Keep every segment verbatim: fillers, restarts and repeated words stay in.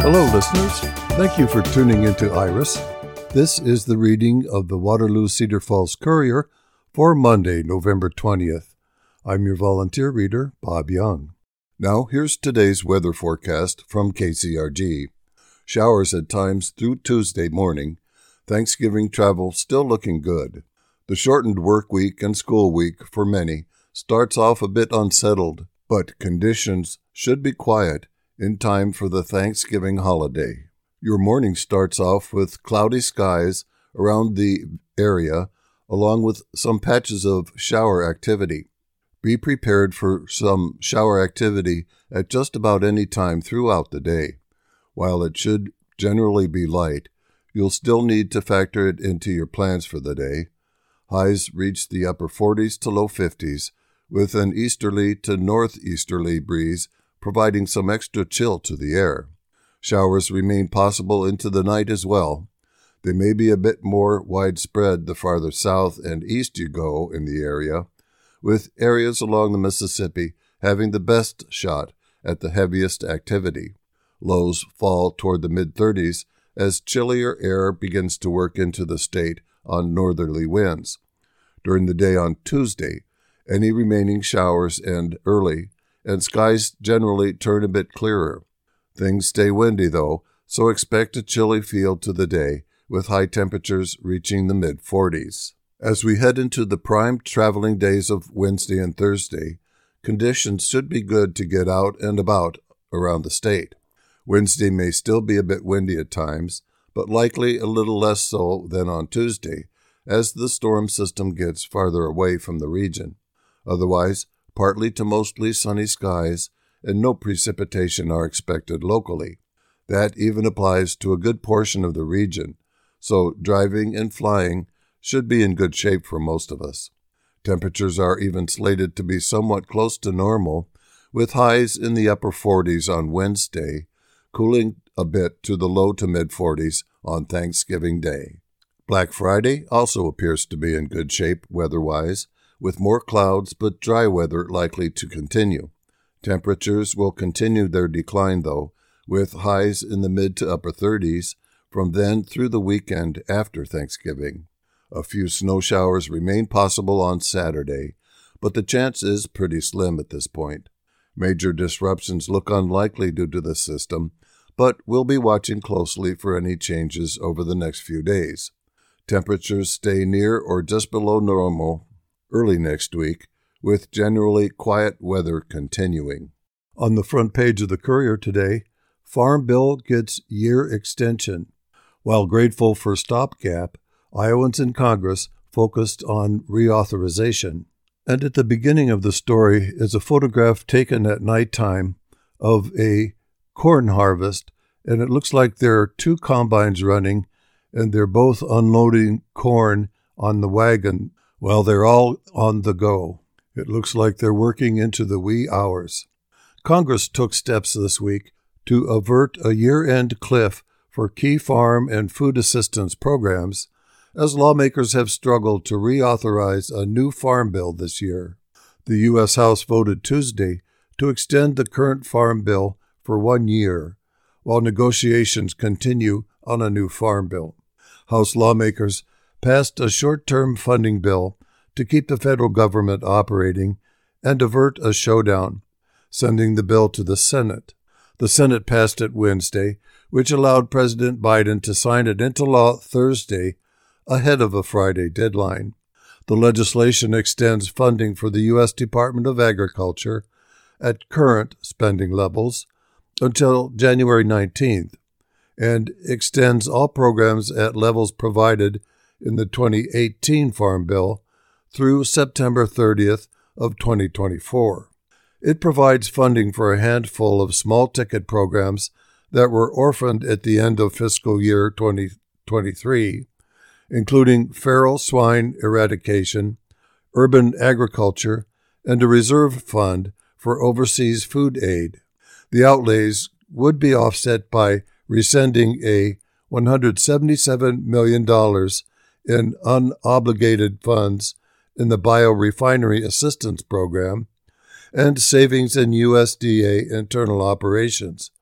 Hello, listeners. Thank you for tuning into Iris. This is the reading of the Waterloo Cedar Falls Courier for Monday, November twentieth. I'm your volunteer reader, Bob Young. Now, here's today's weather forecast from K C R G. Showers at times through Tuesday morning. Thanksgiving travel still looking good. The shortened work week and school week for many starts off a bit unsettled, but conditions should be quiet in time for the Thanksgiving holiday. Your morning starts off with cloudy skies around the area, along with some patches of shower activity. Be prepared for some shower activity at just about any time throughout the day. While it should generally be light, you'll still need to factor it into your plans for the day. Highs reach the upper forties to low fifties, with an easterly to northeasterly breeze providing some extra chill to the air. Showers remain possible into the night as well. They may be a bit more widespread the farther south and east you go in the area, with areas along the Mississippi having the best shot at the heaviest activity. Lows fall toward the mid-thirties as chillier air begins to work into the state on northerly winds. During the day on Tuesday, any remaining showers end early, and skies generally turn a bit clearer. Things stay windy, though, so expect a chilly feel to the day, with high temperatures reaching the mid-forties. As we head into the prime traveling days of Wednesday and Thursday, conditions should be good to get out and about around the state. Wednesday may still be a bit windy at times, but likely a little less so than on Tuesday, as the storm system gets farther away from the region. Otherwise, partly to mostly sunny skies, and no precipitation are expected locally. That even applies to a good portion of the region, so driving and flying should be in good shape for most of us. Temperatures are even slated to be somewhat close to normal, with highs in the upper forties on Wednesday, cooling a bit to the low to mid-forties on Thanksgiving Day. Black Friday also appears to be in good shape weather-wise, with more clouds but dry weather likely to continue. Temperatures will continue their decline, though, with highs in the mid to upper thirties from then through the weekend after Thanksgiving. A few snow showers remain possible on Saturday, but the chance is pretty slim at this point. Major disruptions look unlikely due to the system, but we'll be watching closely for any changes over the next few days. Temperatures stay near or just below normal early next week, with generally quiet weather continuing. On the front page of the Courier today, Farm Bill gets year extension. While grateful for stopgap, Iowans in Congress focused on reauthorization. And at the beginning of the story is a photograph taken at nighttime of a corn harvest, and it looks like there are two combines running, and they're both unloading corn on the wagon. Well, they're all on the go. It looks like they're working into the wee hours. Congress took steps this week to avert a year-end cliff for key farm and food assistance programs, as lawmakers have struggled to reauthorize a new farm bill this year. The U S House voted Tuesday to extend the current farm bill for one year, while negotiations continue on a new farm bill. House lawmakers passed a short-term funding bill to keep the federal government operating and avert a showdown, sending the bill to the Senate. The Senate passed it Wednesday, which allowed President Biden to sign it into law Thursday ahead of a Friday deadline. The legislation extends funding for the U S Department of Agriculture at current spending levels until January nineteenth and extends all programs at levels provided in the twenty eighteen Farm Bill through September thirtieth of twenty twenty-four. It provides funding for a handful of small-ticket programs that were orphaned at the end of fiscal year twenty twenty-three, including feral swine eradication, urban agriculture, and a reserve fund for overseas food aid. The outlays would be offset by rescinding a one hundred seventy-seven million dollars in unobligated funds in the Biorefinery Assistance Program and savings in U S D A internal operations,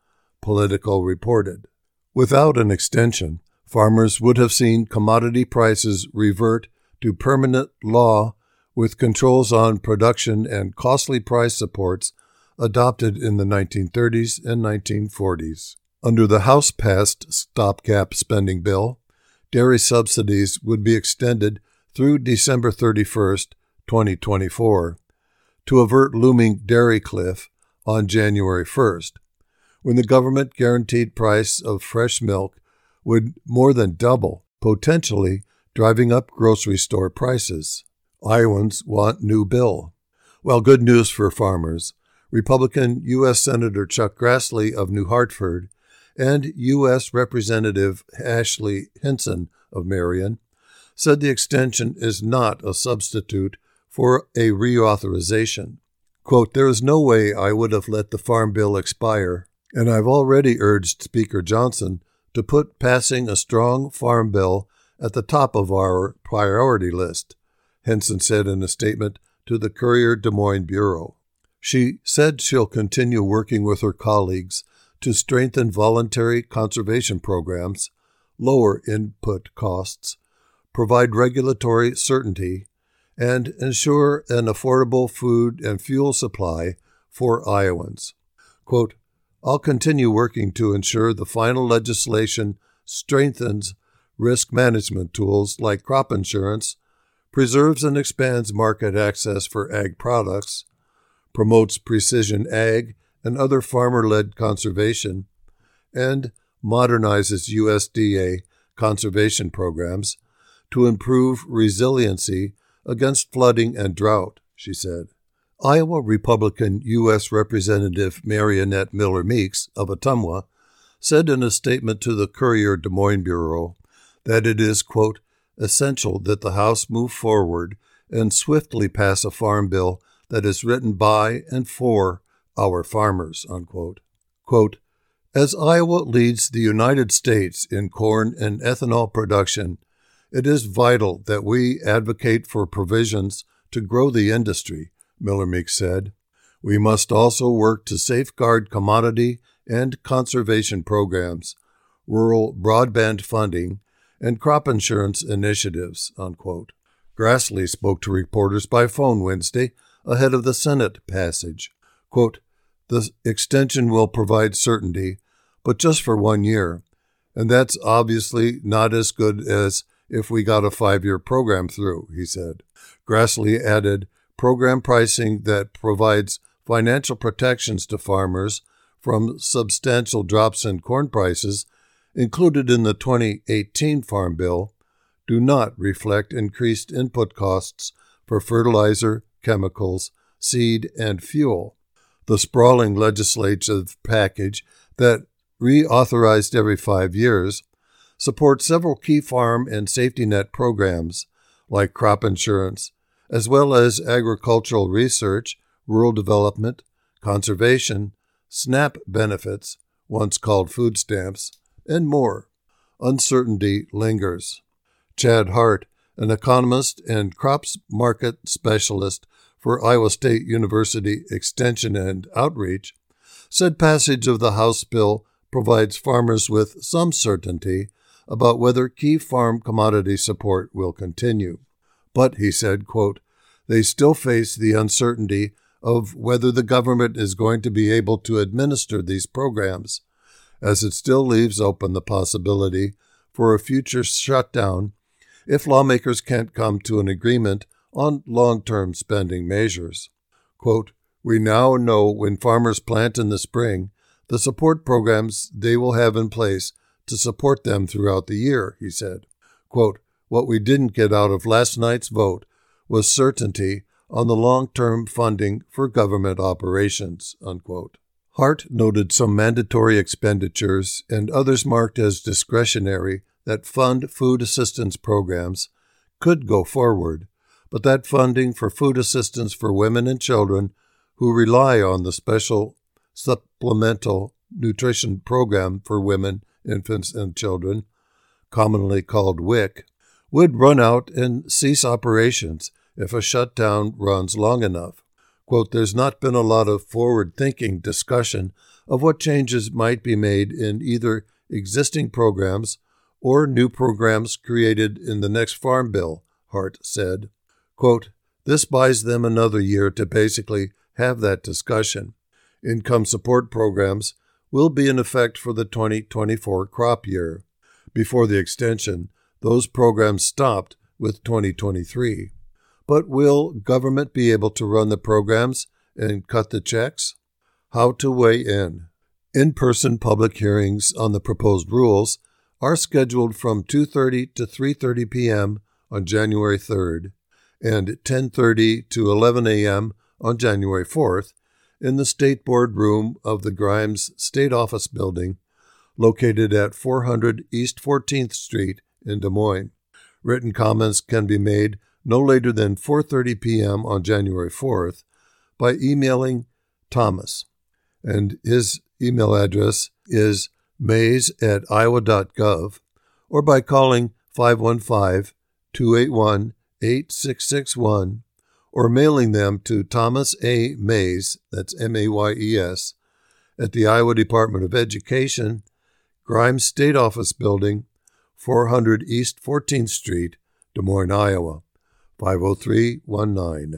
Politico reported. Without an extension, farmers would have seen commodity prices revert to permanent law with controls on production and costly price supports adopted in the nineteen thirties and nineteen forties. Under the House-passed stopgap spending bill, dairy subsidies would be extended through December thirty-first, twenty twenty-four, to avert looming dairy cliff on January first, when the government guaranteed price of fresh milk would more than double, potentially driving up grocery store prices. Iowans want new bill. Well, good news for farmers. Republican U S Senator Chuck Grassley of New Hartford and U S Representative Ashley Hinson of Marion said the extension is not a substitute for a reauthorization. Quote, "There is no way I would have let the farm bill expire, and I've already urged Speaker Johnson to put passing a strong farm bill at the top of our priority list," Hinson said in a statement to the Courier-Des Moines Bureau. She said she'll continue working with her colleagues to strengthen voluntary conservation programs, lower input costs, provide regulatory certainty, and ensure an affordable food and fuel supply for Iowans. Quote, "I'll continue working to ensure the final legislation strengthens risk management tools like crop insurance, preserves and expands market access for ag products, promotes precision ag and other farmer-led conservation, and modernizes U S D A conservation programs to improve resiliency against flooding and drought," she said. Iowa Republican U S Representative Marionette Miller Meeks of Ottumwa said in a statement to the Courier-Des Moines Bureau that it is, quote, "essential that the House move forward and swiftly pass a farm bill that is written by and for our farmers," unquote. Quote, "As Iowa leads the United States in corn and ethanol production, it is vital that we advocate for provisions to grow the industry," Miller Meeks said. "We must also work to safeguard commodity and conservation programs, rural broadband funding, and crop insurance initiatives," unquote. Grassley spoke to reporters by phone Wednesday ahead of the Senate passage. Quote, "The extension will provide certainty, but just for one year, and that's obviously not as good as if we got a five-year program through," he said. Grassley added, "Program pricing that provides financial protections to farmers from substantial drops in corn prices included in the twenty eighteen Farm Bill do not reflect increased input costs for fertilizer, chemicals, seed, and fuel." The sprawling legislative package that reauthorized every five years supports several key farm and safety net programs like crop insurance, as well as agricultural research, rural development, conservation, SNAP benefits, once called food stamps, and more. Uncertainty lingers. Chad Hart, an economist and crops market specialist for Iowa State University Extension and Outreach, said passage of the House bill provides farmers with some certainty about whether key farm commodity support will continue. But, he said, quote, "they still face the uncertainty of whether the government is going to be able to administer these programs, as it still leaves open the possibility for a future shutdown if lawmakers can't come to an agreement on long-term spending measures." Quote, "We now know when farmers plant in the spring, the support programs they will have in place to support them throughout the year," he said. Quote, "What we didn't get out of last night's vote was certainty on the long-term funding for government operations," unquote. Hart noted some mandatory expenditures and others marked as discretionary that fund food assistance programs could go forward, but that funding for food assistance for women and children who rely on the Special Supplemental Nutrition Program for Women, Infants, and Children, commonly called W I C, would run out and cease operations if a shutdown runs long enough. Quote, "There's not been a lot of forward-thinking discussion of what changes might be made in either existing programs or new programs created in the next Farm Bill, Hart said. Quote, "This buys them another year to basically have that discussion. Income support programs will be in effect for the twenty twenty-four crop year. Before the extension, those programs stopped with twenty twenty-three. But will government be able to run the programs and cut the checks?" How to weigh in. In-person public hearings on the proposed rules are scheduled from two thirty to three thirty p.m. on January third and ten thirty to eleven a.m. on January fourth in the State Board Room of the Grimes State Office Building, located at four hundred East fourteenth Street in Des Moines. Written comments can be made no later than four thirty p.m. on January fourth by emailing Thomas, and his email address is mays at iowa dot gov, or by calling five one five, two eight one, eight six six one, or mailing them to Thomas A. Mays, that's M A Y E S, at the Iowa Department of Education, Grimes State Office Building, four hundred East fourteenth Street, Des Moines, Iowa, five oh three one nine.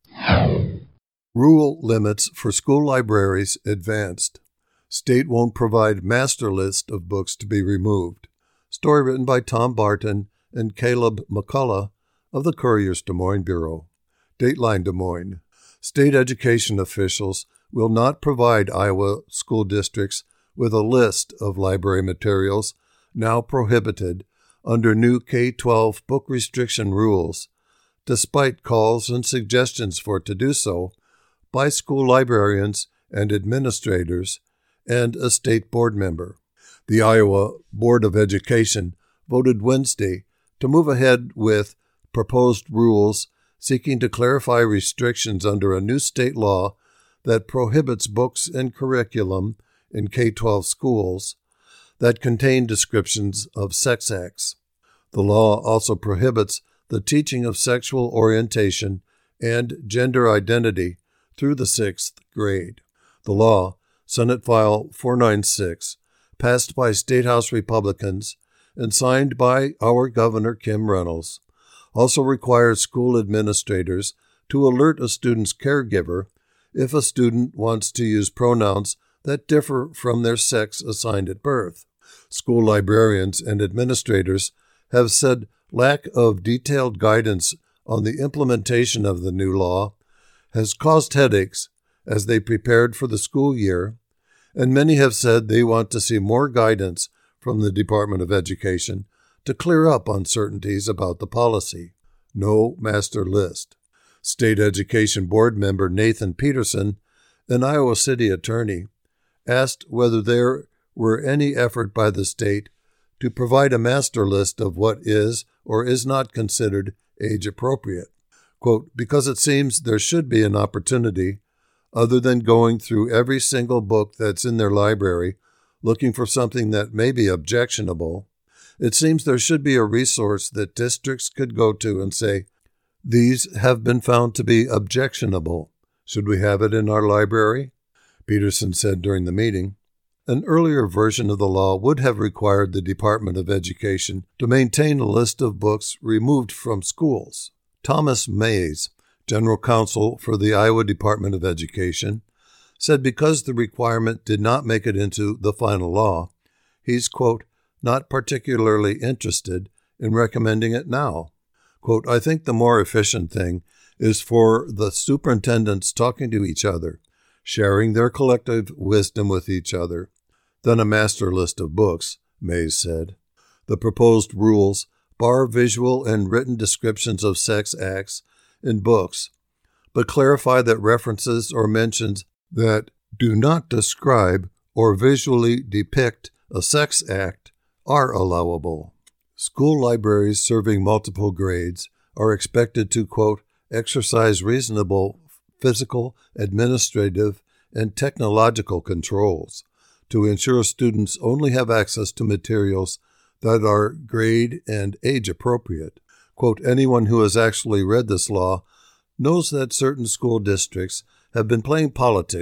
Rule limits for school libraries advanced. State won't provide master list of books to be removed. Story written by Tom Barton and Caleb McCullough of the Courier's Des Moines Bureau. Dateline Des Moines. State education officials will not provide Iowa school districts with a list of library materials now prohibited under new K twelve book restriction rules, despite calls and suggestions for it to do so by school librarians and administrators and a state board member. The Iowa Board of Education voted Wednesday to move ahead with proposed rules seeking to clarify restrictions under a new state law that prohibits books and curriculum in K twelve schools that contain descriptions of sex acts. The law also prohibits the teaching of sexual orientation and gender identity through the sixth grade. The law, Senate File four ninety-six, passed by State House Republicans and signed by our Governor Kim Reynolds, also requires school administrators to alert a student's caregiver if a student wants to use pronouns that differ from their sex assigned at birth. School librarians and administrators have said lack of detailed guidance on the implementation of the new law has caused headaches as they prepared for the school year, and many have said they want to see more guidance from the Department of Education to clear up uncertainties about the policy. No master list. State Education Board member Nathan Peterson, an Iowa City attorney, asked whether there were any effort by the state to provide a master list of what is or is not considered age-appropriate. Quote, "Because it seems there should be an opportunity, other than going through every single book that's in their library looking for something that may be objectionable, it seems there should be a resource that districts could go to and say, these have been found to be objectionable. Should we have it in our library?" Peterson said during the meeting. An earlier version of the law would have required the Department of Education to maintain a list of books removed from schools. Thomas Mays, General Counsel for the Iowa Department of Education, said because the requirement did not make it into the final law, he's, quote, "not particularly interested in recommending it now." Quote, "I think the more efficient thing is for the superintendents talking to each other, sharing their collective wisdom with each other, than a master list of books," Mays said. The proposed rules bar visual and written descriptions of sex acts in books, but clarify that references or mentions that do not describe or visually depict a sex act are allowable. School libraries serving multiple grades are expected to, quote, "exercise reasonable physical, administrative, and technological controls to ensure students only have access to materials that are grade and age appropriate." Quote, "Anyone who has actually read this law knows that certain school districts have been playing politics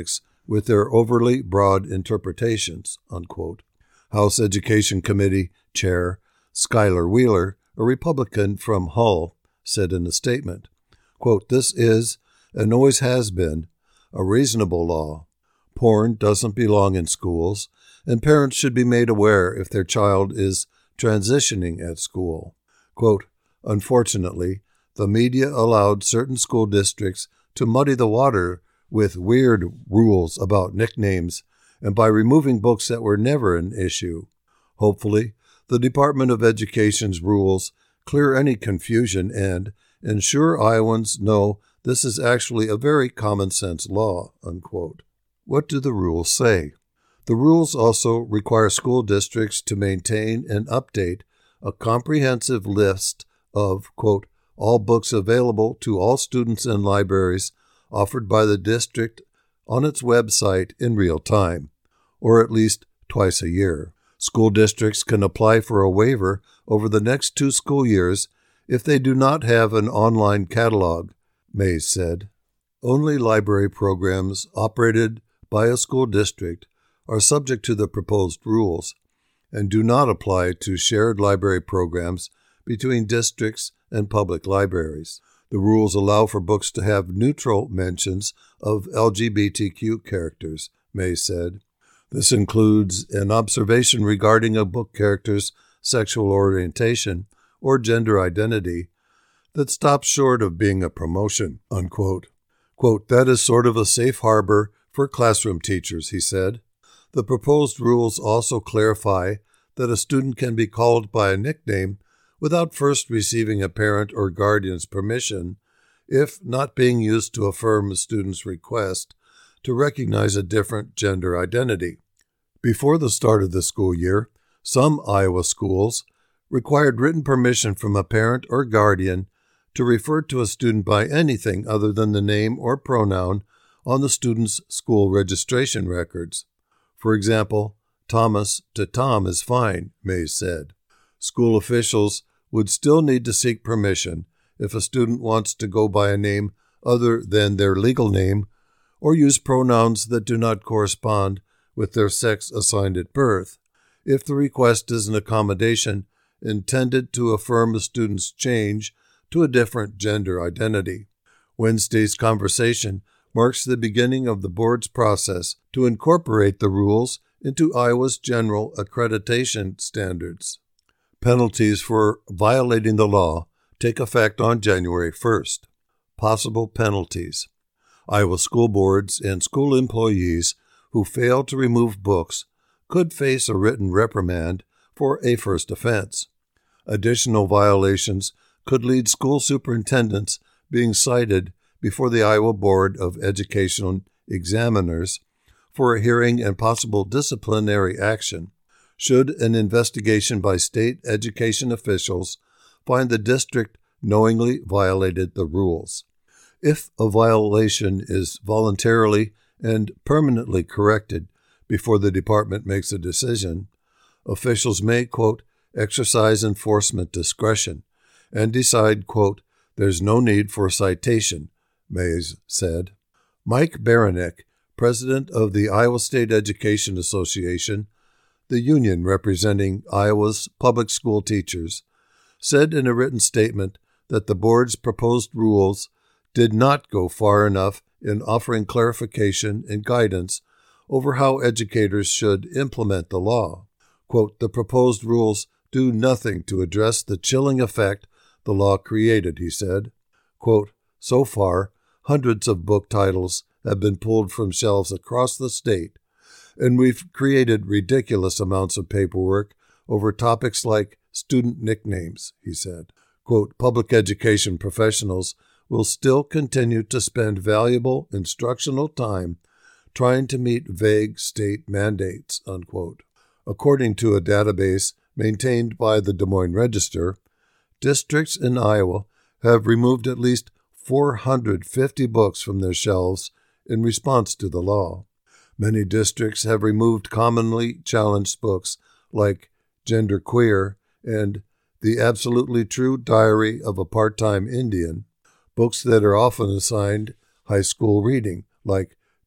with their overly broad interpretations, unquote. House Education Committee Chair Schuyler Wheeler, a Republican from Hull, said in a statement, quote, "This is, and always has been, a reasonable law. Porn doesn't belong in schools, and parents should be made aware if their child is transitioning at school." Quote, "Unfortunately, the media allowed certain school districts to muddy the water with weird rules about nicknames and by removing books that were never an issue. Hopefully, the Department of Education's rules clear any confusion and ensure Iowans know this is actually a very common-sense law," unquote. What do the rules say? The rules also require school districts to maintain and update a comprehensive list of, quote, "all books available to all students in libraries offered by the district on its website in real time, or at least twice a year. School districts can apply for a waiver over the next two school years if they do not have an online catalog," Mays said. Only library programs operated by a school district are subject to the proposed rules and do not apply to shared library programs between districts and public libraries. The rules allow for books to have neutral mentions of L G B T Q characters, May said. This includes an observation regarding a book character's sexual orientation or gender identity that stops short of being a promotion, unquote. Quote, "That is sort of a safe harbor for classroom teachers," he said. The proposed rules also clarify that a student can be called by a nickname without first receiving a parent or guardian's permission, if not being used to affirm a student's request to recognize a different gender identity. Before the start of the school year, some Iowa schools required written permission from a parent or guardian to refer to a student by anything other than the name or pronoun on the student's school registration records. For example, Thomas to Tom is fine, Mays said. School officials would still need to seek permission if a student wants to go by a name other than their legal name or use pronouns that do not correspond with their sex assigned at birth, if the request is an accommodation intended to affirm a student's change to a different gender identity. Wednesday's conversation marks the beginning of the board's process to incorporate the rules into Iowa's general accreditation standards. Penalties for violating the law take effect on January first. Possible penalties. Iowa school boards and school employees who fail to remove books could face a written reprimand for a first offense. Additional violations could lead school superintendents being cited before the Iowa Board of Education Examiners for a hearing and possible disciplinary action should an investigation by state education officials find the district knowingly violated the rules. If a violation is voluntarily and permanently corrected before the department makes a decision, officials may, quote, exercise enforcement discretion and decide, quote, there's no need for citation, Mays said. Mike Baranek, president of the Iowa State Education Association, the union representing Iowa's public school teachers, said in a written statement that the board's proposed rules did not go far enough in offering clarification and guidance over how educators should implement the law. Quote, the proposed rules do nothing to address the chilling effect the law created, he said. Quote, so far, hundreds of book titles have been pulled from shelves across the state, and we've created ridiculous amounts of paperwork over topics like student nicknames, he said. Quote, public education professionals will still continue to spend valuable instructional time trying to meet vague state mandates, unquote. According to a database maintained by the Des Moines Register, districts in Iowa have removed at least four hundred fifty books from their shelves in response to the law. Many districts have removed commonly challenged books like Gender Queer and The Absolutely True Diary of a Part-Time Indian, books that are often assigned high school reading like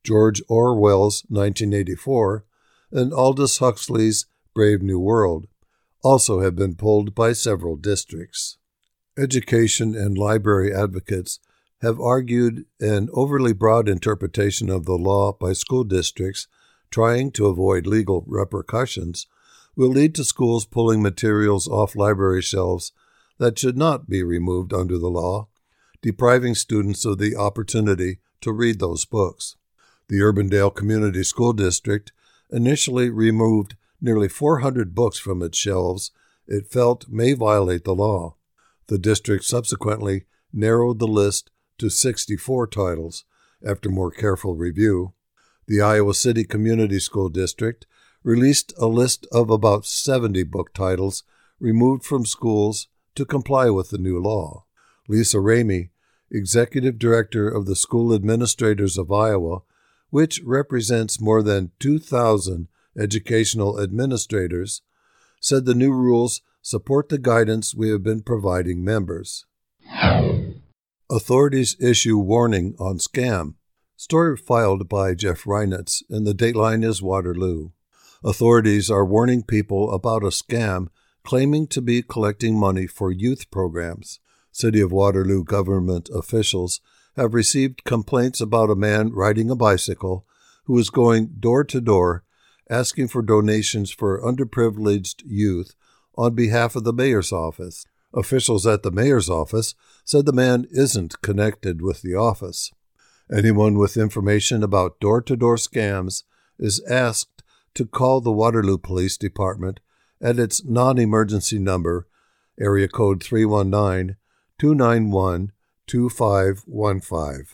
George Orwell's nineteen eighty-four, and Aldous Huxley's Brave New World, also have been pulled by several districts. Education and library advocates have argued an overly broad interpretation of the law by school districts trying to avoid legal repercussions will lead to schools pulling materials off library shelves that should not be removed under the law, depriving students of the opportunity to read those books. The Urbandale Community School District initially removed nearly four hundred books from its shelves it felt may violate the law. The district subsequently narrowed the list to sixty-four titles after more careful review. The Iowa City Community School District released a list of about seventy book titles removed from schools to comply with the new law. Lisa Ramey, Executive Director of the School Administrators of Iowa, which represents more than two thousand educational administrators, said the new rules support the guidance we have been providing members. Authorities issue warning on scam. Story filed by Jeff Reinitz, and the dateline is Waterloo. Authorities are warning people about a scam claiming to be collecting money for youth programs. City of Waterloo government officials have received complaints about a man riding a bicycle who is going door to door asking for donations for underprivileged youth on behalf of the mayor's office. Officials at the mayor's office said the man isn't connected with the office. Anyone with information about door-to-door scams is asked to call the Waterloo Police Department at its non-emergency number, area code three one nine, two nine one, two five one five.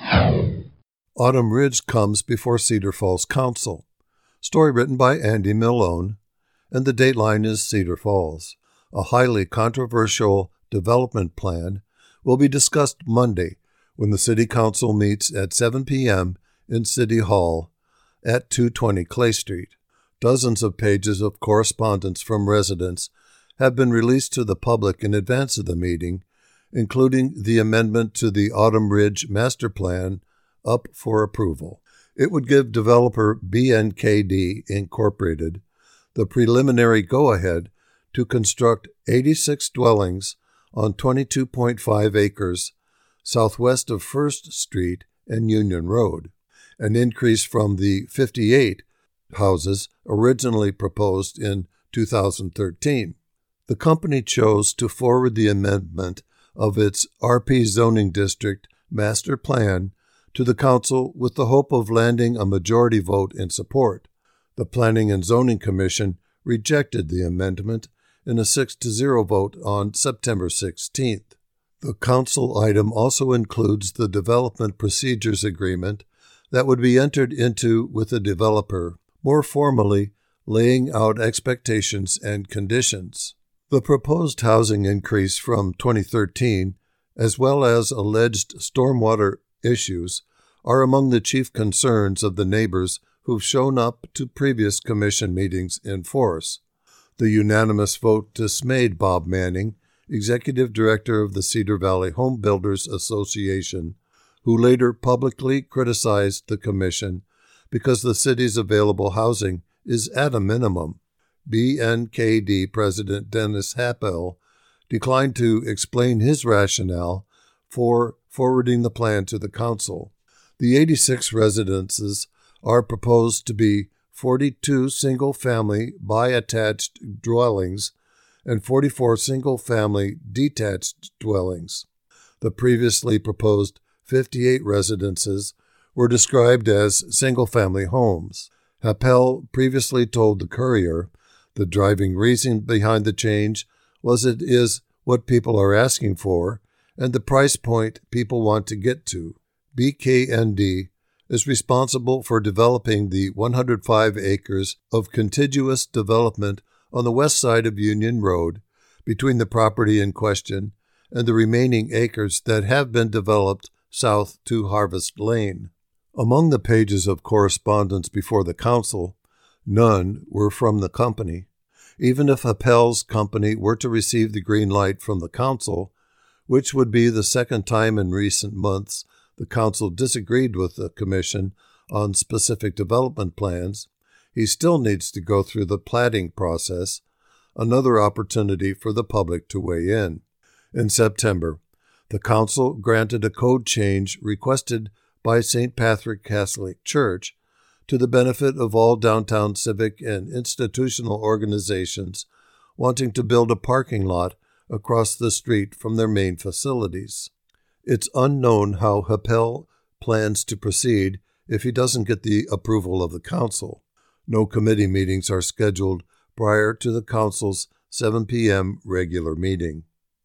Autumn Ridge comes before Cedar Falls Council. Story written by Andy Malone, and the dateline is Cedar Falls. A highly controversial development plan will be discussed Monday when the City Council meets at seven p.m. in City Hall at two twenty Clay Street. Dozens of pages of correspondence from residents have been released to the public in advance of the meeting, including the amendment to the Autumn Ridge Master Plan up for approval. It would give developer B N K D Incorporated the preliminary go-ahead to construct eighty-six dwellings on twenty-two point five acres southwest of First Street and Union Road, an increase from the fifty-eight houses originally proposed in two thousand thirteen. The company chose to forward the amendment of its R P zoning district master plan to the council with the hope of landing a majority vote in support. The Planning and Zoning Commission rejected the amendment in a six to zero vote on September sixteenth. The council item also includes the development procedures agreement that would be entered into with the developer, more formally laying out expectations and conditions. The proposed housing increase from twenty thirteen, as well as alleged stormwater issues, are among the chief concerns of the neighbors who've shown up to previous commission meetings in force. The unanimous vote dismayed Bob Manning, executive director of the Cedar Valley Home Builders Association, who later publicly criticized the commission because the city's available housing is at a minimum. B N K D President Dennis Happel declined to explain his rationale for forwarding the plan to the council. The eighty-six residences are proposed to be forty-two single-family bi-attached dwellings and forty-four single-family detached dwellings. The previously proposed fifty-eight residences were described as single-family homes. Happel previously told the Courier the driving reason behind the change was it is what people are asking for and the price point people want to get to. B K N D is responsible for developing the one hundred five acres of contiguous development on the west side of Union Road between the property in question and the remaining acres that have been developed south to Harvest Lane. Among the pages of correspondence before the council, none were from the company. Even if Happel's company were to receive the green light from the council, which would be the second time in recent months the council disagreed with the commission on specific development plans, he still needs to go through the platting process, another opportunity for the public to weigh in. In September, the council granted a code change requested by Saint Patrick Catholic Church to the benefit of all downtown civic and institutional organizations wanting to build a parking lot across the street from their main facilities. It's unknown how Happel plans to proceed if he doesn't get the approval of the council. No committee meetings are scheduled prior to the council's seven p.m. regular meeting.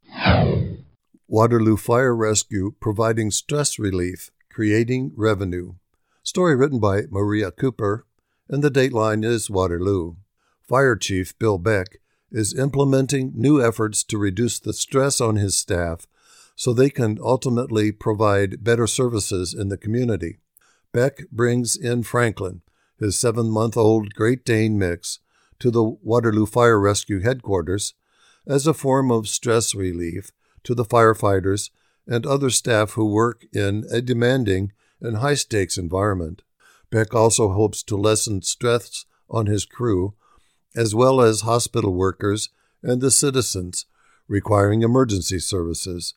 Waterloo Fire Rescue providing stress relief, creating revenue. Story written by Maria Cooper, and the dateline is Waterloo. Fire Chief Bill Beck is implementing new efforts to reduce the stress on his staff so they can ultimately provide better services in the community. Beck brings in Franklin, his seven-month-old Great Dane mix, to the Waterloo Fire Rescue headquarters as a form of stress relief to the firefighters and other staff who work in a demanding and high-stakes environment. Beck also hopes to lessen stress on his crew, as well as hospital workers and the citizens requiring emergency services,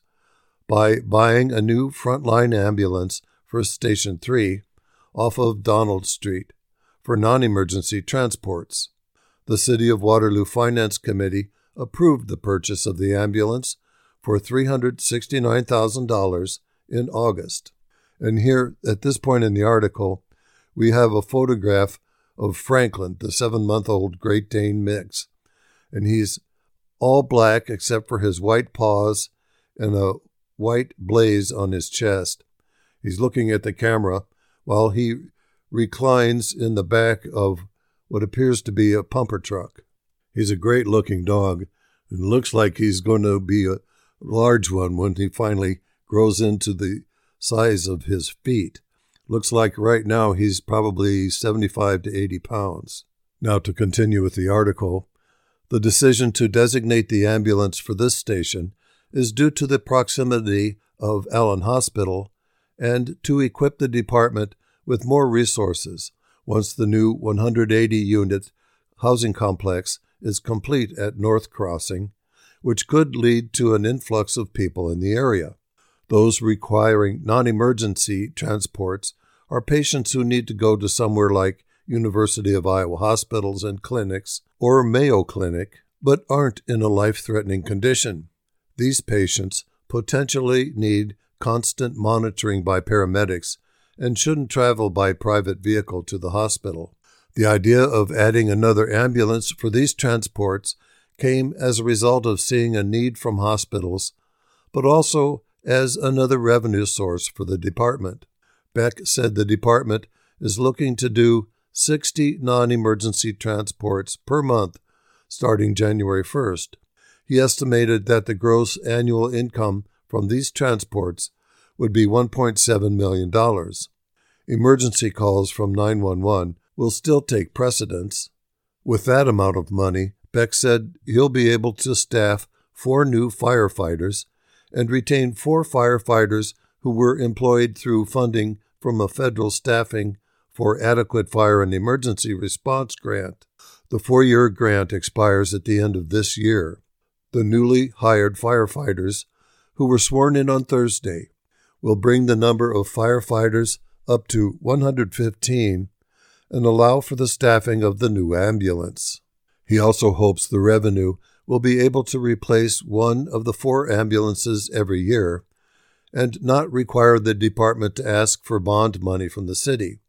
by buying a new frontline ambulance for Station three off of Donald Street for non-emergency transports. The City of Waterloo Finance Committee approved the purchase of the ambulance for three hundred sixty-nine thousand dollars in August. And here, at this point in the article, we have a photograph of Franklin, the seven-month-old Great Dane mix. And he's all black except for his white paws and a white blaze on his chest. He's looking at the camera while he reclines in the back of what appears to be a pumper truck. He's a great-looking dog and looks like he's going to be a large one when he finally grows into the size of his feet. Looks like right now he's probably seventy-five to eighty pounds. Now to continue with the article, the decision to designate the ambulance for this station is due to the proximity of Allen Hospital and to equip the department with more resources once the new one hundred eighty unit housing complex is complete at North Crossing, which could lead to an influx of people in the area. Those requiring non-emergency transports are patients who need to go to somewhere like University of Iowa hospitals and clinics or Mayo Clinic, but aren't in a life-threatening condition. These patients potentially need constant monitoring by paramedics and shouldn't travel by private vehicle to the hospital. The idea of adding another ambulance for these transports came as a result of seeing a need from hospitals, but also as another revenue source for the department. Beck said the department is looking to do sixty non-emergency transports per month starting January first. He estimated that the gross annual income from these transports would be one point seven million dollars. Emergency calls from nine one one will still take precedence. With that amount of money, Beck said he'll be able to staff four new firefighters and retain four firefighters who were employed through funding from a federal staffing for adequate fire and emergency response grant. The four-year grant expires at the end of this year. The newly hired firefighters, who were sworn in on Thursday, will bring the number of firefighters up to one hundred fifteen and allow for the staffing of the new ambulance. He also hopes the revenue will be able to replace one of the four ambulances every year and not require the department to ask for bond money from the city.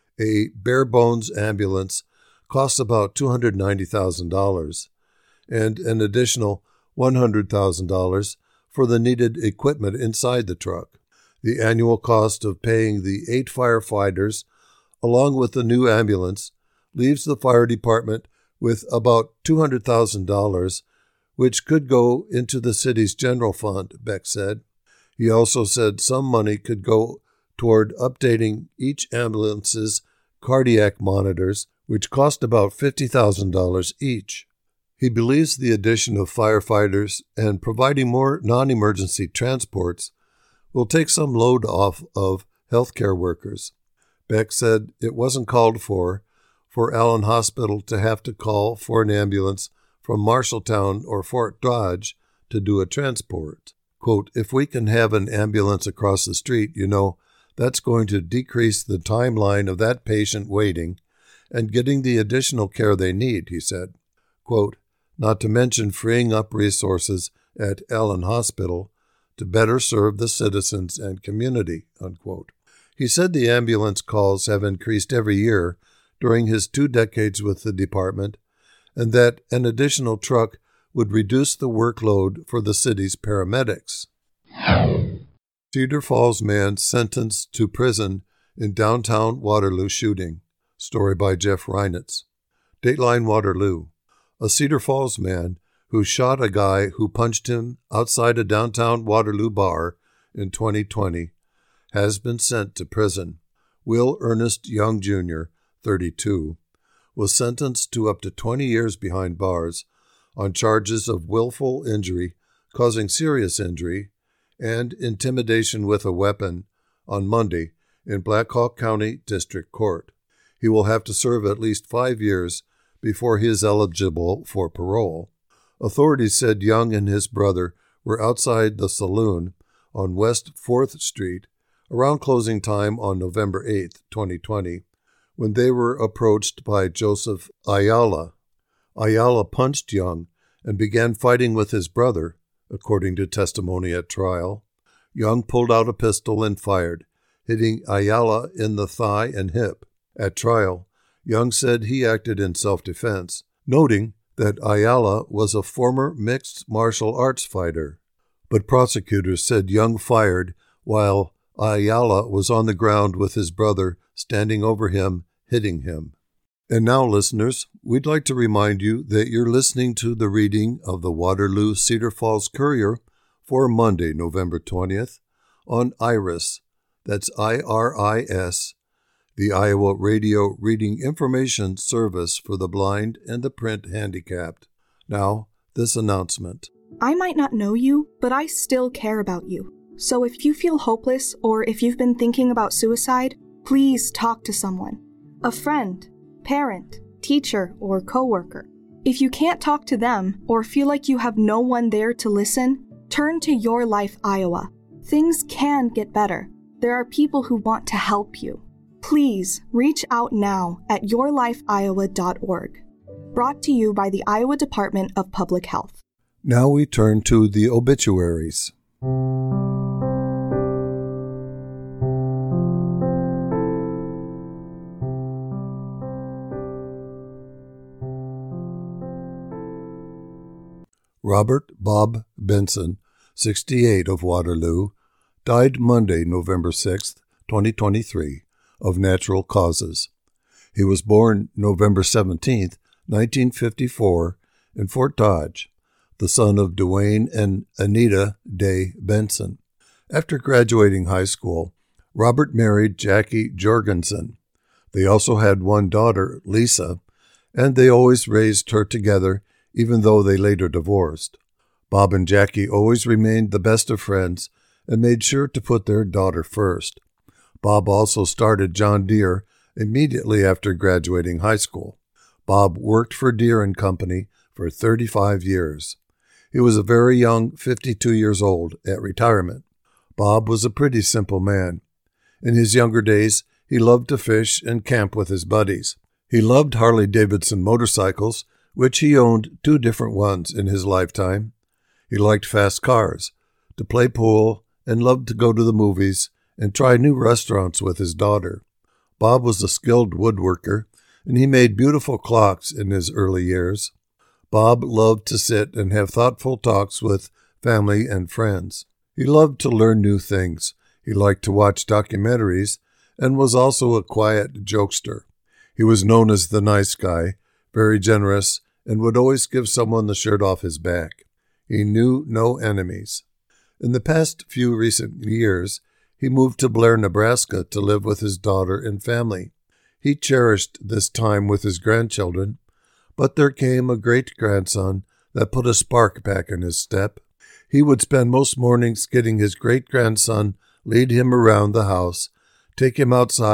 A bare-bones ambulance costs about two hundred ninety thousand dollars, and an additional one hundred thousand dollars for the needed equipment inside the truck. The annual cost of paying the eight firefighters, along with the new ambulance, leaves the fire department with about two hundred thousand dollars, which could go into the city's general fund, Beck said. He also said some money could go toward updating each ambulance's cardiac monitors, which cost about fifty thousand dollars each. He believes the addition of firefighters and providing more non-emergency transports will take some load off of healthcare workers. Beck said it wasn't called for for Allen Hospital to have to call for an ambulance from Marshalltown or Fort Dodge to do a transport. Quote, if we can have an ambulance across the street, you know, that's going to decrease the timeline of that patient waiting and getting the additional care they need, he said. Quote, not to mention freeing up resources at Allen Hospital to better serve the citizens and community, unquote. He said the ambulance calls have increased every year during his two decades with the department, and that an additional truck would reduce the workload for the city's paramedics. Cedar Falls man sentenced to prison in downtown Waterloo shooting. Story by Jeff Reinitz. Dateline Waterloo. A Cedar Falls man who shot a guy who punched him outside a downtown Waterloo bar in twenty twenty has been sent to prison. Will Ernest Young, Junior, thirty-two, was sentenced to up to twenty years behind bars on charges of willful injury, causing serious injury, and intimidation with a weapon on Monday in Black Hawk County District Court. He will have to serve at least five years before he is eligible for parole. Authorities said Young and his brother were outside the saloon on West fourth Street around closing time on November eighth, twenty twenty, when they were approached by Joseph Ayala. Ayala punched Young and began fighting with his brother, according to testimony at trial. Young pulled out a pistol and fired, hitting Ayala in the thigh and hip. At trial, Young said he acted in self-defense, noting that Ayala was a former mixed martial arts fighter. But prosecutors said Young fired while Ayala was on the ground with his brother standing over him, hitting him. And now, listeners, we'd like to remind you that you're listening to the reading of the Waterloo Cedar Falls Courier for Monday, November twentieth, on IRIS, that's I R I S, the Iowa Radio Reading Information Service for the Blind and the Print Handicapped. Now, this announcement. I might not know you, but I still care about you. So if you feel hopeless or if you've been thinking about suicide, please talk to someone. A friend, parent, teacher, or coworker. If you can't talk to them or feel like you have no one there to listen, turn to Your Life Iowa. Things can get better. There are people who want to help you. Please reach out now at your life iowa dot org. Brought to you by the Iowa Department of Public Health. Now we turn to the obituaries. Robert Bob Benson, sixty-eight, of Waterloo, died Monday, November sixth, twenty twenty-three, of natural causes. He was born November seventeenth, nineteen fifty-four, in Fort Dodge, the son of Dwayne and Anita Day Benson. After graduating high school, Robert married Jackie Jorgensen. They also had one daughter, Lisa, and they always raised her together, even though they later divorced. Bob and Jackie always remained the best of friends and made sure to put their daughter first. Bob also started John Deere immediately after graduating high school. Bob worked for Deere and Company for thirty-five years. He was a very young fifty-two years old at retirement. Bob was a pretty simple man. In his younger days, he loved to fish and camp with his buddies. He loved Harley-Davidson motorcycles, which he owned two different ones in his lifetime. He liked fast cars, to play pool, and loved to go to the movies and try new restaurants with his daughter. Bob was a skilled woodworker, and he made beautiful clocks in his early years. Bob loved to sit and have thoughtful talks with family and friends. He loved to learn new things. He liked to watch documentaries and was also a quiet jokester. He was known as the nice guy, very generous, and would always give someone the shirt off his back. He knew no enemies. In the past few recent years, he moved to Blair, Nebraska to live with his daughter and family. He cherished this time with his grandchildren, but there came a great-grandson that put a spark back in his step. He would spend most mornings getting his great-grandson lead him around the house, take him outside,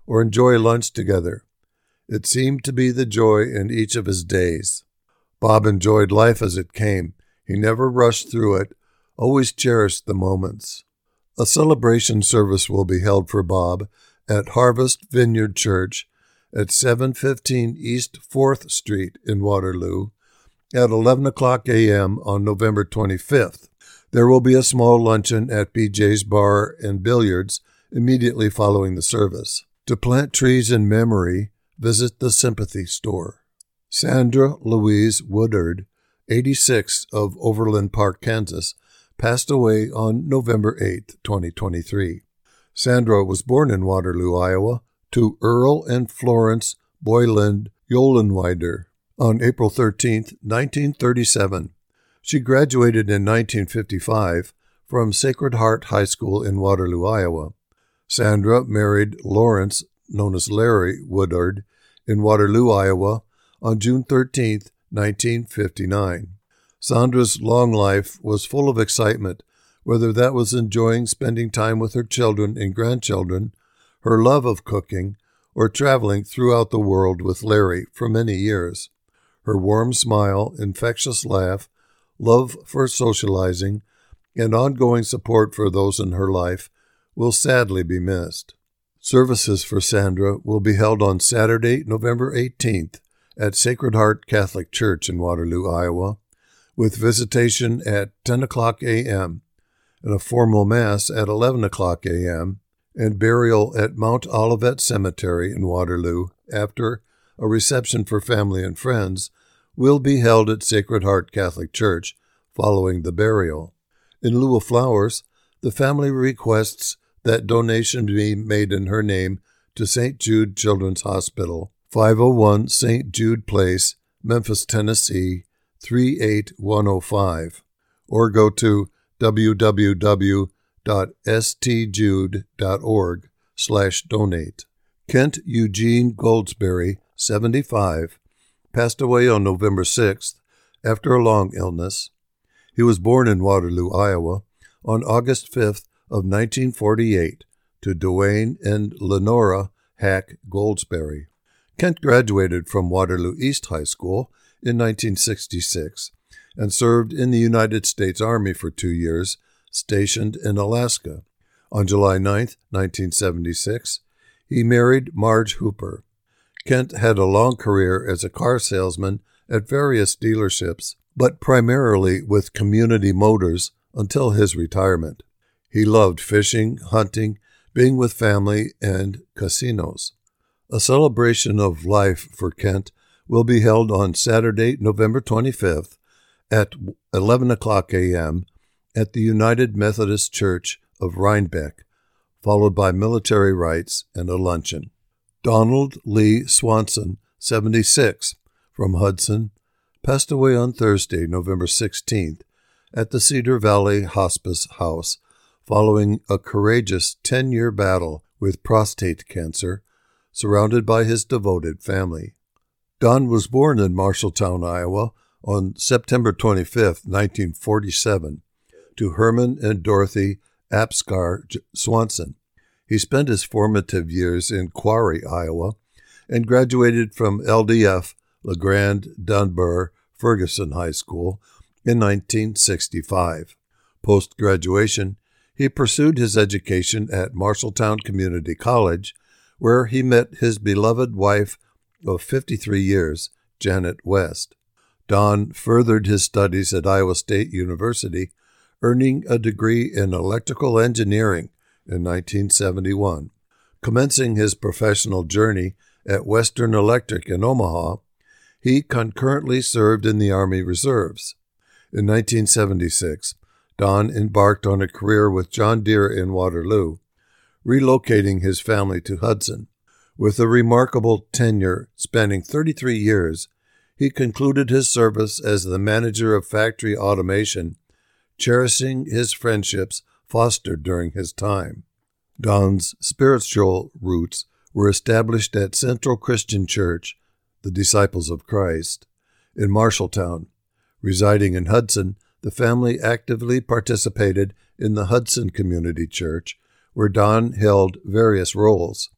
or enjoy lunch together. It seemed to be the joy in each of his days. Bob enjoyed life as it came. He never rushed through it, always cherished the moments. A celebration service will be held for Bob at Harvest Vineyard Church at seven fifteen East fourth Street in Waterloo at eleven o'clock a.m. on November twenty-fifth. There will be a small luncheon at B J's Bar and Billiards immediately following the service. To plant trees in memory, visit the Sympathy Store. Sandra Louise Woodard, eighty-six, of Overland Park, Kansas, passed away on November eighth, twenty twenty-three. Sandra was born in Waterloo, Iowa, to Earl and Florence Boyland Yolenwider on April thirteenth, nineteen thirty-seven. She graduated in nineteen fifty-five from Sacred Heart High School in Waterloo, Iowa. Sandra married Lawrence, known as Larry Woodard, in Waterloo, Iowa, on June thirteenth, nineteen fifty-nine. Sandra's long life was full of excitement, whether that was enjoying spending time with her children and grandchildren, her love of cooking, or traveling throughout the world with Larry for many years. Her warm smile, infectious laugh, love for socializing, and ongoing support for those in her life will sadly be missed. Services for Sandra will be held on Saturday, November eighteenth, at Sacred Heart Catholic Church in Waterloo, Iowa, with visitation at ten o'clock a.m., and a formal Mass at eleven o'clock a.m., and burial at Mount Olivet Cemetery in Waterloo after a reception for family and friends will be held at Sacred Heart Catholic Church following the burial. In lieu of flowers, the family requests that donation be made in her name to Saint Jude Children's Hospital, five oh one Saint Jude Place, Memphis, Tennessee, three eight one oh five, or go to w w w dot s t jude dot org slash donate. Kent Eugene Goldsberry, seventy-five, passed away on November sixth after a long illness. He was born in Waterloo, Iowa, on August fifth of nineteen forty-eight to Dwayne and Lenora Hack Goldsberry. Kent graduated from Waterloo East High School in nineteen sixty-six and served in the United States Army for two years, stationed in Alaska. On July ninth, nineteen seventy-six, he married Marge Hooper. Kent had a long career as a car salesman at various dealerships, but primarily with Community Motors until his retirement. He loved fishing, hunting, being with family, and casinos. A celebration of life for Kent will be held on Saturday, November twenty-fifth at eleven o'clock a.m. at the United Methodist Church of Rhinebeck, followed by military rites and a luncheon. Donald Lee Swanson, seventy-six, from Hudson, passed away on Thursday, November sixteenth, at the Cedar Valley Hospice House following a courageous ten-year battle with prostate cancer, surrounded by his devoted family. Don was born in Marshalltown, Iowa, on September twenty-fifth, nineteen forty-seven, to Herman and Dorothy Apscar Swanson. He spent his formative years in Quarry, Iowa, and graduated from L D F LeGrand Dunbar Ferguson High School in nineteen sixty-five. Post-graduation, he pursued his education at Marshalltown Community College, where he met his beloved wife of fifty-three years, Janet West. Don furthered his studies at Iowa State University, earning a degree in electrical engineering in nineteen seventy-one. Commencing his professional journey at Western Electric in Omaha, he concurrently served in the Army Reserves. In nineteen seventy-six, Don embarked on a career with John Deere in Waterloo, relocating his family to Hudson. With a remarkable tenure spanning thirty-three years, he concluded his service as the manager of factory automation, cherishing his friendships fostered during his time. Don's spiritual roots were established at Central Christian Church, the Disciples of Christ, in Marshalltown. Residing in Hudson, the family actively participated in the Hudson Community Church, where Don held various roles.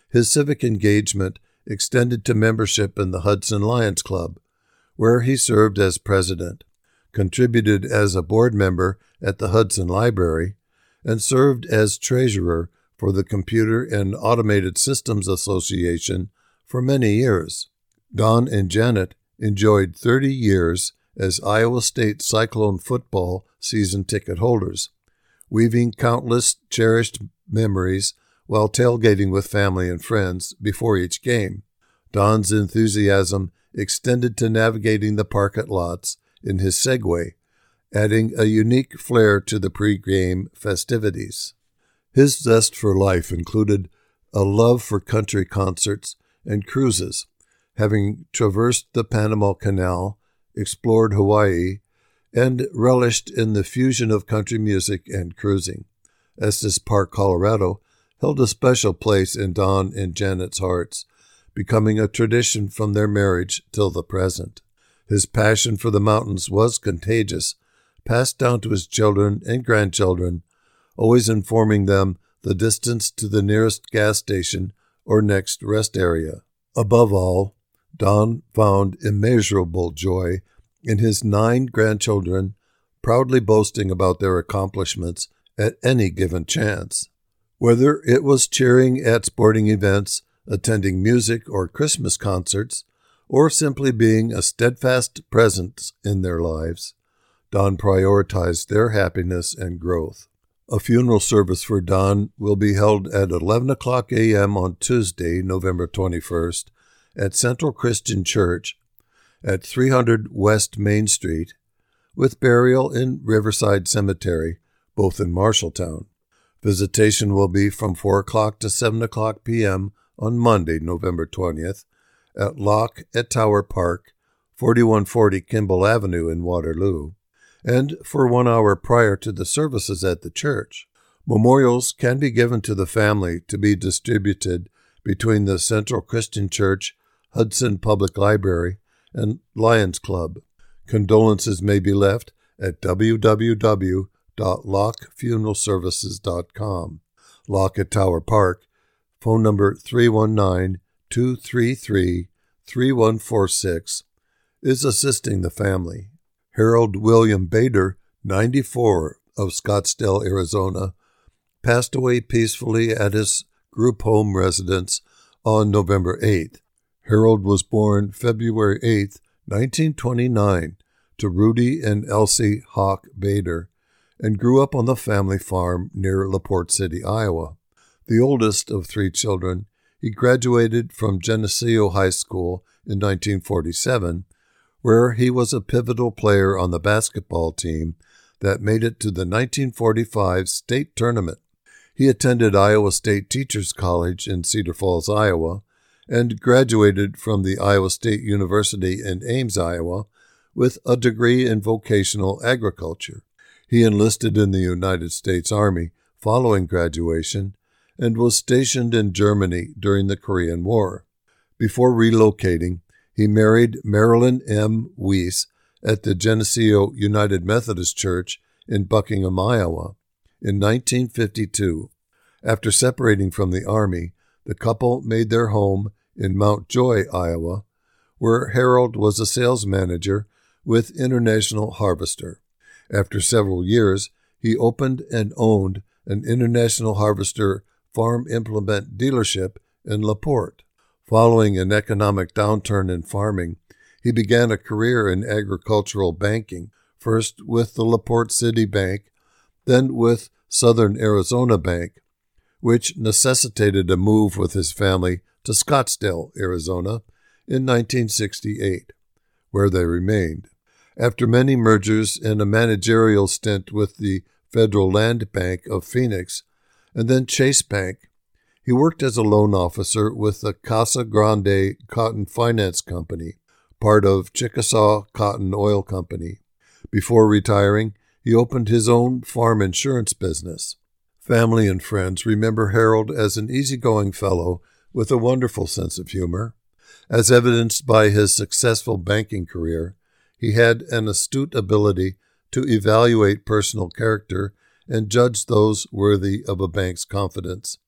His civic engagement extended to membership in the Hudson Lions Club, where he served as president, contributed as a board member at the Hudson Library, and served as treasurer for the Computer and Automated Systems Association for many years. Don and Janet enjoyed thirty years as Iowa State Cyclone football season ticket holders, weaving countless cherished memories while tailgating with family and friends before each game. Don's enthusiasm extended to navigating the parking lots in his Segway, adding a unique flair to the pre-game festivities. His zest for life included a love for country concerts and cruises, having traversed the Panama Canal, explored Hawaii, and relished in the fusion of country music and cruising. Estes Park, Colorado, held a special place in Don and Janet's hearts, becoming a tradition from their marriage till the present. His passion for the mountains was contagious, passed down to his children and grandchildren, always informing them the distance to the nearest gas station or next rest area. Above all, Don found immeasurable joy in his nine grandchildren, proudly boasting about their accomplishments at any given chance. Whether it was cheering at sporting events, attending music or Christmas concerts, or simply being a steadfast presence in their lives, Don prioritized their happiness and growth. A funeral service for Don will be held at eleven o'clock a.m. on Tuesday, November twenty-first, at Central Christian Church at three hundred West Main Street, with burial in Riverside Cemetery, both in Marshalltown. Visitation will be from four o'clock to seven o'clock p.m. on Monday, November twentieth, at Lock at Tower Park, forty-one forty Kimball Avenue in Waterloo, and for one hour prior to the services at the church. Memorials can be given to the family to be distributed between the Central Christian Church, Hudson Public Library, and Lions Club. Condolences may be left at w w w dot lock funeral services dot com. Lock at Tower Park, phone number three one nine, two three three, three one four six, is assisting the family. Harold William Bader, ninety-four, of Scottsdale, Arizona, passed away peacefully at his group home residence on November eighth. Harold was born February eighth, nineteen twenty-nine, to Rudy and Elsie Hawk Bader, and grew up on the family farm near LaPorte City, Iowa. The oldest of three children, he graduated from Geneseo High School in nineteen forty-seven, where he was a pivotal player on the basketball team that made it to the nineteen forty-five state tournament. He attended Iowa State Teachers College in Cedar Falls, Iowa, and graduated from the Iowa State University in Ames, Iowa, with a degree in vocational agriculture. He enlisted in the United States Army following graduation and was stationed in Germany during the Korean War. Before relocating, he married Marilyn M. Weiss at the Geneseo United Methodist Church in Buckingham, Iowa, in nineteen fifty-two. After separating from the Army, the couple made their home in Mount Joy, Iowa, where Harold was a sales manager with International Harvester. After several years, he opened and owned an International Harvester farm implement dealership in LaPorte. Following an economic downturn in farming, he began a career in agricultural banking, first with the LaPorte City Bank, then with Southern Arizona Bank, which necessitated a move with his family to Scottsdale, Arizona, in nineteen sixty-eight, where they remained. After many mergers and a managerial stint with the Federal Land Bank of Phoenix, and then Chase Bank, he worked as a loan officer with the Casa Grande Cotton Finance Company, part of Chickasaw Cotton Oil Company. Before retiring, he opened his own farm insurance business. Family and friends remember Harold as an easygoing fellow with a wonderful sense of humor. As evidenced by his successful banking career, he had an astute ability to evaluate personal character and judge those worthy of a bank's confidence.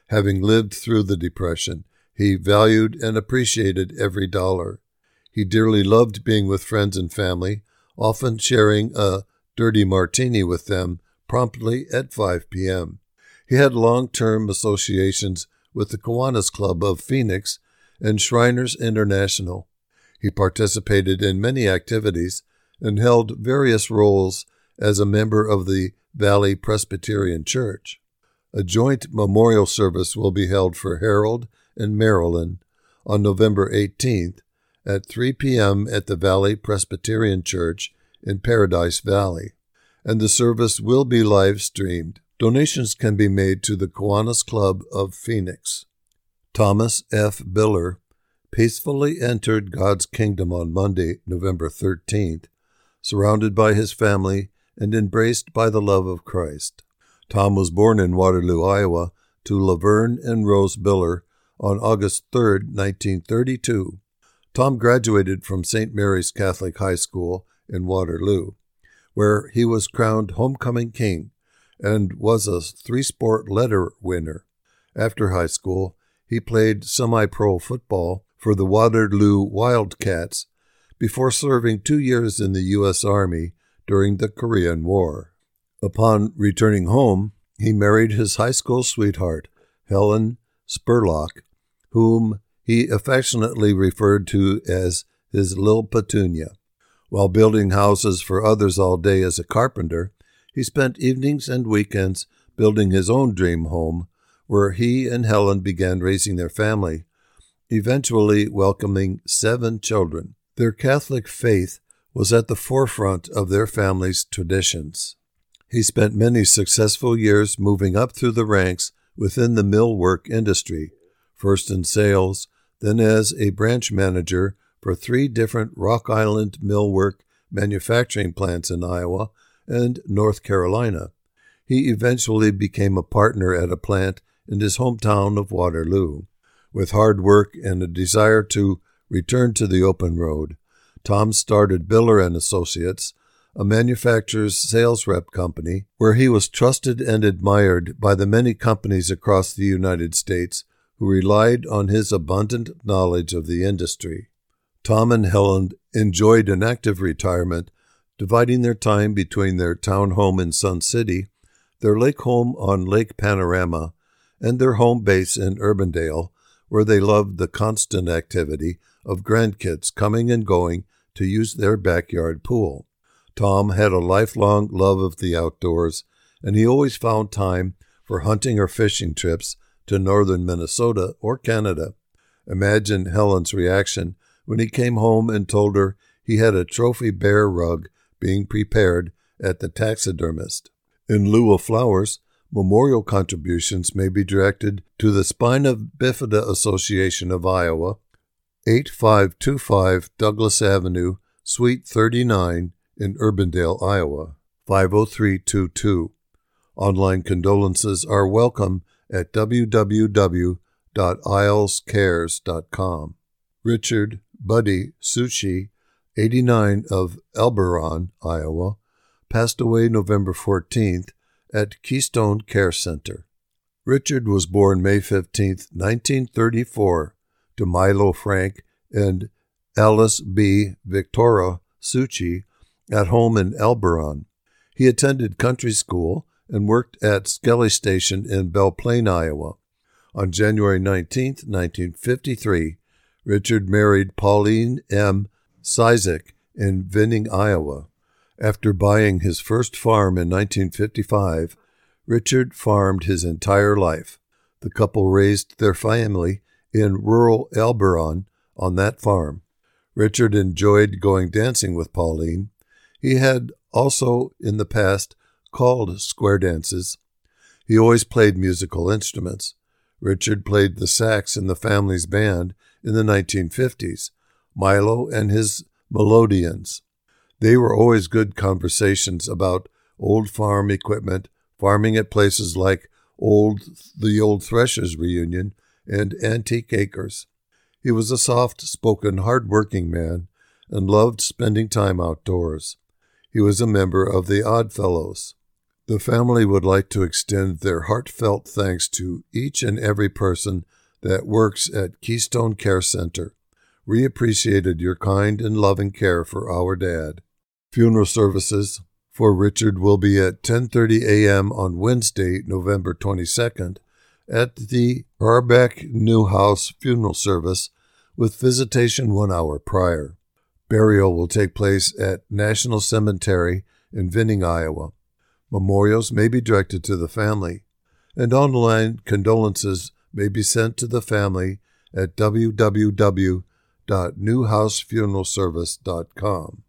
Having lived through the Depression, he valued and appreciated every dollar. He dearly loved being with friends and family, often sharing a dirty martini with them promptly at five p.m. He had long-term associations with the Kiwanis Club of Phoenix and Shriners International. He participated in many activities and held various roles as a member of the Valley Presbyterian Church. A joint memorial service will be held for Harold and Marilyn on November eighteenth at three p.m. at the Valley Presbyterian Church in Paradise Valley, and the service will be live-streamed. Donations can be made to the Kiwanis Club of Phoenix. Thomas F. Biller peacefully entered God's kingdom on Monday, November thirteenth, surrounded by his family and embraced by the love of Christ. Tom was born in Waterloo, Iowa, to Laverne and Rose Biller on August third, nineteen thirty-two. Tom graduated from Saint Mary's Catholic High School in Waterloo, where he was crowned homecoming king and was a three-sport letter winner. After high school, he played semi-pro football for the Waterloo Wildcats before serving two years in the U S Army during the Korean War. Upon returning home, he married his high school sweetheart, Helen Spurlock, whom he affectionately referred to as his Lil Petunia. While building houses for others all day as a carpenter, he spent evenings and weekends building his own dream home, where he and Helen began raising their family, eventually welcoming seven children. Their Catholic faith was at the forefront of their family's traditions. He spent many successful years moving up through the ranks within the millwork industry, first in sales, then as a branch manager for three different Rock Island millwork manufacturing plants in Iowa and North Carolina. He eventually became a partner at a plant in his hometown of Waterloo. With hard work and a desire to return to the open road, Tom started Biller and Associates, a manufacturer's sales rep company, where he was trusted and admired by the many companies across the United States who relied on his abundant knowledge of the industry. Tom and Helen enjoyed an active retirement, dividing their time between their town home in Sun City, their lake home on Lake Panorama, and their home base in Urbandale, where they loved the constant activity of grandkids coming and going to use their backyard pool. Tom had a lifelong love of the outdoors, and he always found time for hunting or fishing trips to northern Minnesota or Canada. Imagine Helen's reaction when he came home and told her he had a trophy bear rug being prepared at the taxidermist. In lieu of flowers, memorial contributions may be directed to the Spina Bifida Association of Iowa, eighty-five twenty-five Douglas Avenue, Suite thirty-nine, in Urbandale, Iowa, five oh three two two. Online condolences are welcome at w w w dot isles cares dot com. Richard Buddy Suchi, eighty-nine, of Elberon, Iowa, passed away November fourteenth at Keystone Care Center. Richard was born May fifteenth, nineteen thirty-four, to Milo Frank and Alice B. Victoria Suchi at home in Elberon. He attended country school and worked at Skelly Station in Belle Plaine, Iowa. On January nineteenth, nineteen fifty-three, Richard married Pauline M. Cizik in Vinning, Iowa. After buying his first farm in nineteen fifty-five, Richard farmed his entire life. The couple raised their family in rural Elberon on that farm. Richard enjoyed going dancing with Pauline. He had also, in the past, called square dances. He always played musical instruments. Richard played the sax in the family's band in the nineteen fifties, Milo and his Melodians. They were always good conversations about old farm equipment, farming at places like old the Old Threshers Reunion and Antique Acres. He was a soft-spoken, hard-working man and loved spending time outdoors. He was a member of the Odd Fellows. The family would like to extend their heartfelt thanks to each and every person that works at Keystone Care Center. We appreciated your kind and loving care for our dad. Funeral services for Richard will be at ten thirty a.m. on Wednesday, November twenty-second, at the Harbeck Newhouse Funeral Service, with visitation one hour prior. Burial will take place at National Cemetery in Vinning, Iowa. Memorials may be directed to the family, and online condolences may be sent to the family at w w w dot newhouse funeral service dot com.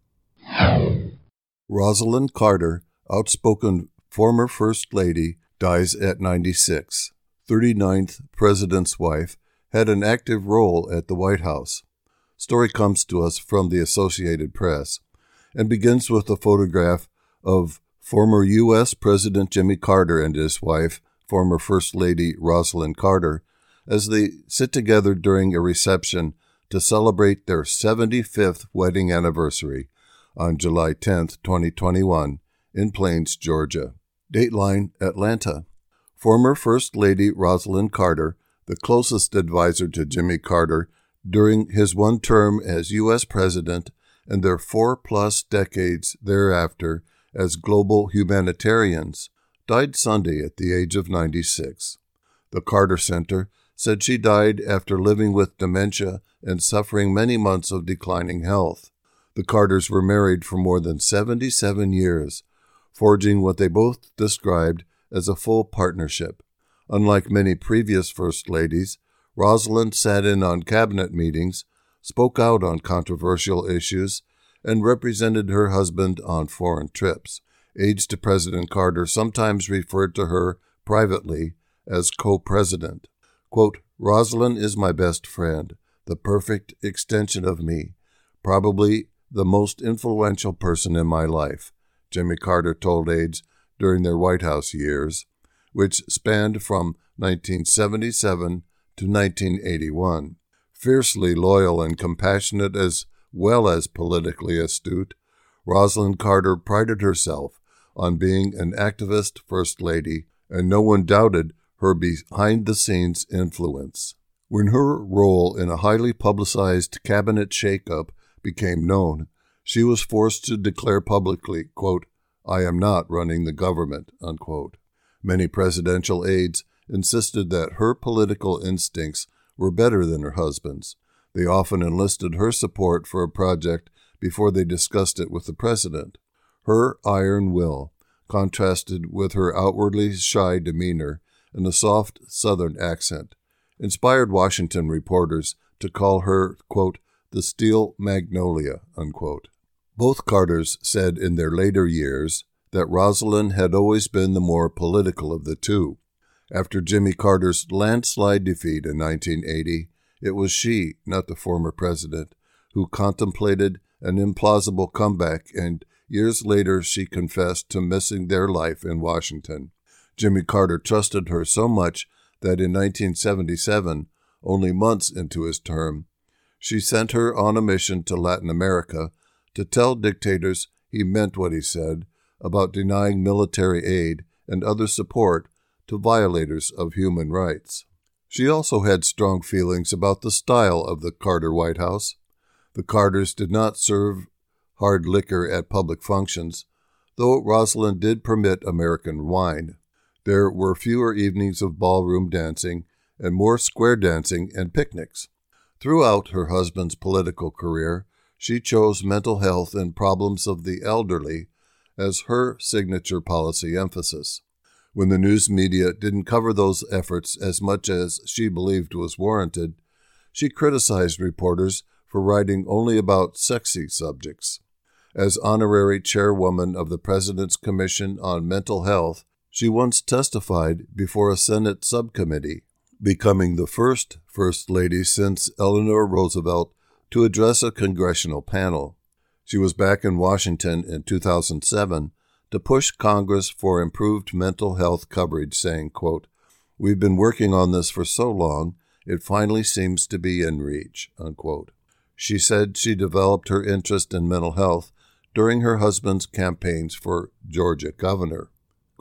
Rosalynn Carter, outspoken former First Lady, dies at ninety-six. thirty-ninth President's wife, had an active role at the White House. Story comes to us from the Associated Press and begins with a photograph of former U S President Jimmy Carter and his wife, former First Lady Rosalynn Carter, as they sit together during a reception to celebrate their seventy-fifth wedding anniversary on July tenth, twenty twenty-one, in Plains, Georgia. Dateline, Atlanta. Former First Lady Rosalynn Carter, the closest advisor to Jimmy Carter during his one term as U S President and their four-plus decades thereafter as global humanitarians, died Sunday at the age of ninety-six. The Carter Center said she died after living with dementia and suffering many months of declining health. The Carters were married for more than seventy-seven years, forging what they both described as a full partnership. Unlike many previous First Ladies, Rosalynn sat in on cabinet meetings, spoke out on controversial issues, and represented her husband on foreign trips. Aides to President Carter sometimes referred to her privately as co-president. Quote, Rosalynn is my best friend, the perfect extension of me, probably the most influential person in my life, Jimmy Carter told aides during their White House years, which spanned from nineteen seventy-seven to nineteen eighty-one. Fiercely loyal and compassionate as well as politically astute, Rosalynn Carter prided herself on being an activist First Lady, and no one doubted her behind-the-scenes influence. When her role in a highly publicized cabinet shakeup became known, she was forced to declare publicly, quote, I am not running the government, unquote. Many presidential aides insisted that her political instincts were better than her husband's. They often enlisted her support for a project before they discussed it with the president. Her iron will contrasted with her outwardly shy demeanor and a soft Southern accent, inspired Washington reporters to call her, quote, the steel magnolia, unquote. Both Carters said in their later years that Rosalynn had always been the more political of the two. After Jimmy Carter's landslide defeat in nineteen eighty, it was she, not the former president, who contemplated an implausible comeback, and years later she confessed to missing their life in Washington. Jimmy Carter trusted her so much that in nineteen seventy-seven, only months into his term, she sent her on a mission to Latin America to tell dictators he meant what he said about denying military aid and other support to violators of human rights. She also had strong feelings about the style of the Carter White House. The Carters did not serve hard liquor at public functions, though Rosalynn did permit American wine. There were fewer evenings of ballroom dancing and more square dancing and picnics. Throughout her husband's political career, she chose mental health and problems of the elderly as her signature policy emphasis. When the news media didn't cover those efforts as much as she believed was warranted, she criticized reporters for writing only about sexy subjects. As honorary chairwoman of the President's Commission on Mental Health, she once testified before a Senate subcommittee, becoming the first First Lady since Eleanor Roosevelt to address a congressional panel. She was back in Washington in two thousand seven to push Congress for improved mental health coverage, saying, quote, we've been working on this for so long, it finally seems to be in reach, unquote. She said she developed her interest in mental health during her husband's campaigns for Georgia governor.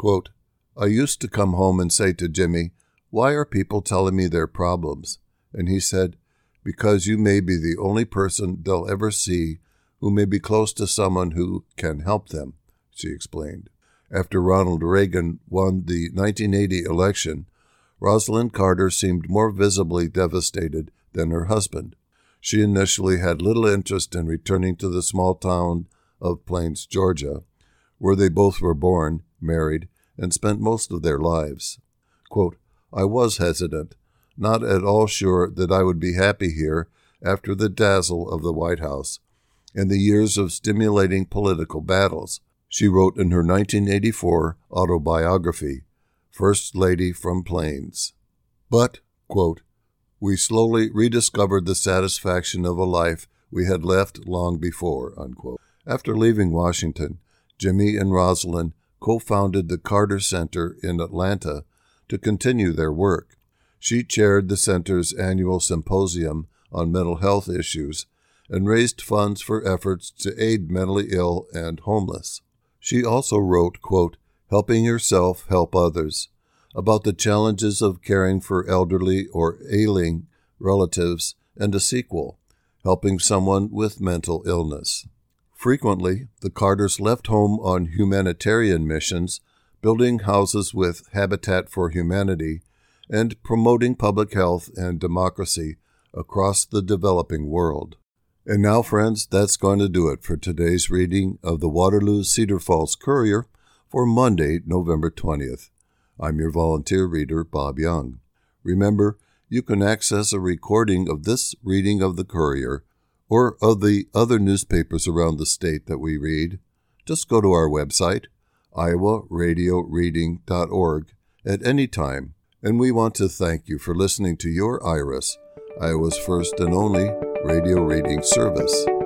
Quote, I used to come home and say to Jimmy, why are people telling me their problems? And he said, because you may be the only person they'll ever see who may be close to someone who can help them, she explained. After Ronald Reagan won the nineteen eighty election, Rosalind Carter seemed more visibly devastated than her husband. She initially had little interest in returning to the small town of Plains, Georgia, where they both were born, married, and spent most of their lives. Quote, I was hesitant, not at all sure that I would be happy here after the dazzle of the White House and the years of stimulating political battles, she wrote in her nineteen eighty-four autobiography, First Lady from Plains. But, quote, we slowly rediscovered the satisfaction of a life we had left long before, unquote. After leaving Washington, Jimmy and Rosalind co-founded the Carter Center in Atlanta to continue their work. She chaired the center's annual symposium on mental health issues and raised funds for efforts to aid mentally ill and homeless. She also wrote, quote, Helping Yourself, Help Others, about the challenges of caring for elderly or ailing relatives, and a sequel, Helping Someone with Mental Illness. Frequently, the Carters left home on humanitarian missions, building houses with Habitat for Humanity, and promoting public health and democracy across the developing world. And now, friends, that's going to do it for today's reading of the Waterloo Cedar Falls Courier for Monday, November twentieth. I'm your volunteer reader, Bob Young. Remember, you can access a recording of this reading of the Courier or of the other newspapers around the state that we read. Just go to our website, iowa radio reading dot org, at any time, and we want to thank you for listening to your IRIS, Iowa's first and only radio reading service.